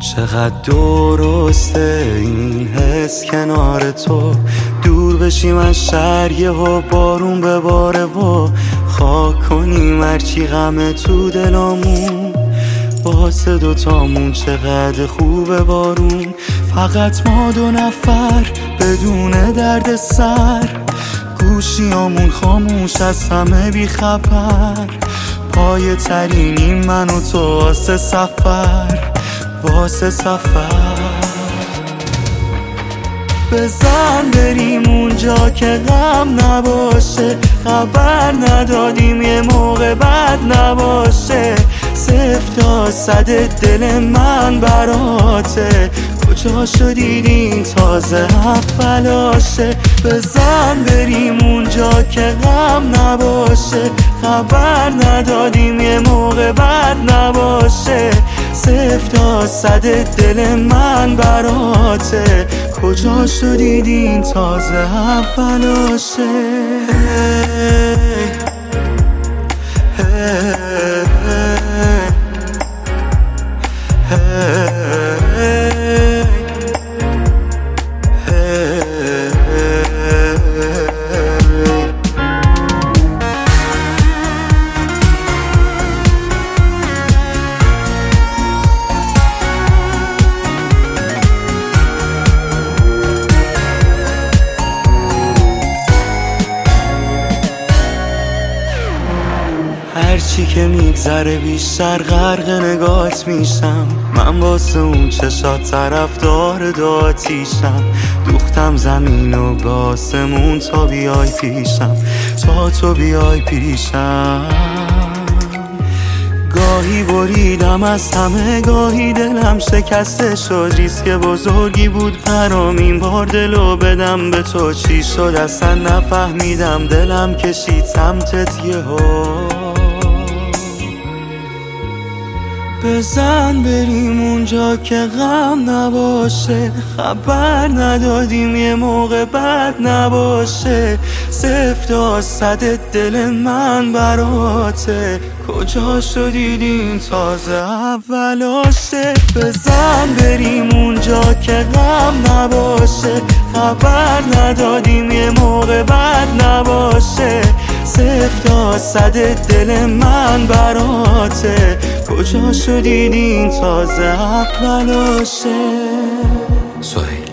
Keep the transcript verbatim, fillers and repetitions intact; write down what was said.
چقدر درسته این حس کنار تو، دور بشیم از شهر یهو بارون بباره و خاک کنیم هرچی غم تو دلامون. واسه دوتامون چقدر خوبه بارون، فقط ما دو نفر بدون درد سر. گوشیامون خاموش از همه بی خبر، پای ترینی من و تو واسه سفر، واسه سفر. بزن بریم اونجا که غم نباشه، خبر ندادیم یه موقع بد نباشه. صفر تا صد دل من براته، کجا شدید این تازه اولاشه. بزن بریم اونجا که غم نباشه، خبر ندادیم یه موقع بد نباشه. صفر تا صد دل من براته، کجا شدید این تازه اولاشه. هرچی که میگذره بیشتر غرق نگات میشم. من واسه اون چشات طرفدار داتیشم، دوختم زمین و به آسمون تا بیای پیشم، تا تو بیای پیشم. گاهی بریدم از همه، گاهی دلم شکسته شد. ریسک بزرگی بود برام این بار دلو بدم به تو. چی شد اصلا نفهمیدم، دلم کشید سمتت یهو. بزن بریم اونجا که غم نباشه، خبر ندادیم یه موقع بد نباشه. صفر تا صد دل من براته، کجا شدید این تازه اولاشه. بزن بریم اونجا که غم نباشه، خبر ندادیم یه موقع بد نباشه. صفر تا صد دل من براته، کجا شدید این تازه اولاشه. سهیل